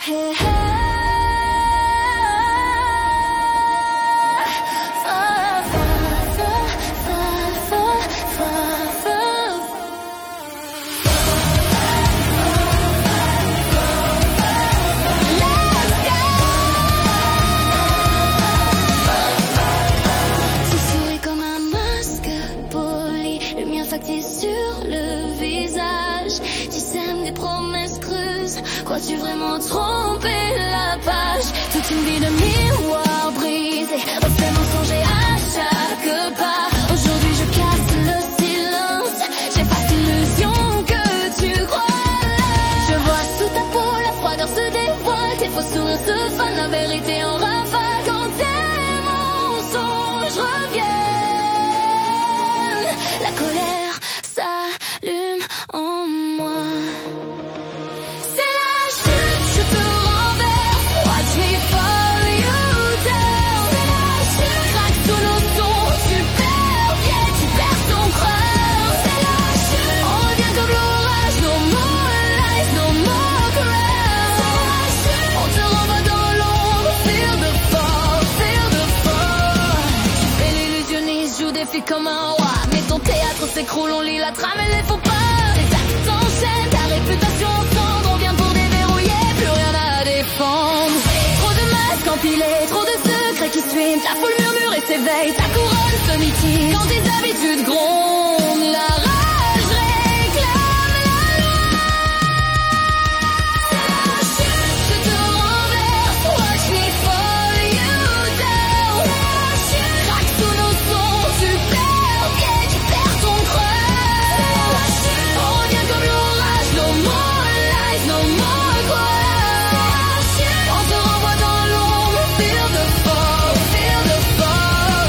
Hey, hey. Factice sur le visage, tu sèmes des promesses creuses. Crois-tu vraiment tromper la page? Toute une vie de miroir brisé, reflet mensonger à chaque pas. Aujourd'hui je casse le silence, j'efface l'illusion que tu crois là. Je vois sous ta peau la froideur se dévoile, tes faux sourires se fanent, la vérité en rafale. Quand tes mensonges reviennent, la colère s'allume en moi. C'est la chute, je te renverse. Watch me fall you down. C'est la chute, craque sous nos sons. Tu perds pied, tu perds ton cœur. C'est la chute, on revient comme l'orage. No more lies, no more cries. C'est la chute, on te renvoie dans l'ombre. Feel the fall, feel the fall. Tu fais l'illusionniste, joue des filles comme un roi. Mais ton théâtre s'écroule, on lit la trame et les faux pas. Les actes s'enchaînent, ta réputation en cendres. On vient pour déverrouiller, plus rien à défendre. Trop de masques empilés, trop de secrets qui suivent. La foule murmure et s'éveille, ta couronne se mitige. Quand tes habitudes grondent, la rage réclame la loi. C'est la chute, je te renverse. Watch me fall you down. C'est la chute, craque sous nos sons. Tu perds pied, tu perds ton creux. C'est la chute, on revient comme l'orage. No more lies, no more cries. C'est la chute, on te renvoie dans l'ombre. Feel the fall, feel the fall.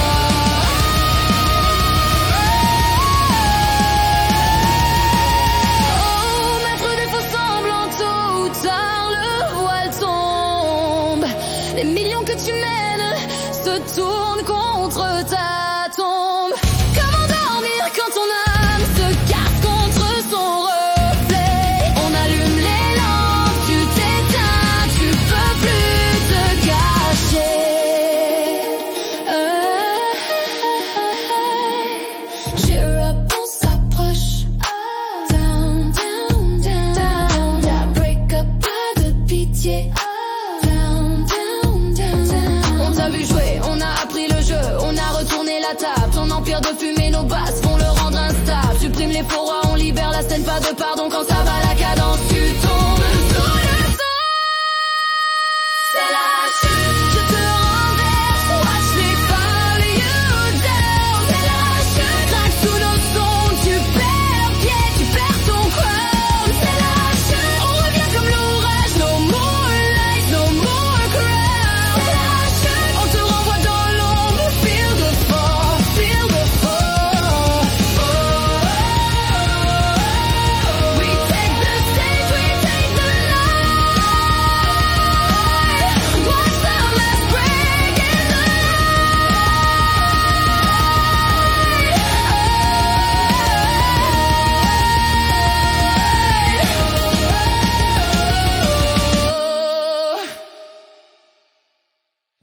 Oh, maître des faux semblants, tôt ou tard le voile tombe. Les millions que tu mènes se tournent contre ta tombe. Comment dormir quand ton âme se casse contre son reflet? On allume les lampes, tu t'éteins, tu peux plus te cacher. Cheer up, on s'approche. Down, down, down, down. Break up, pas de pitié. Down, down, down, down. On t'a vu jouer, on a appris le jeu, on a retourné la table. Ton empire de fumée, nos basses vont le rendre instable. Supprime les faux rois, on libère la scène, pas de pardon quand ça va la cadence.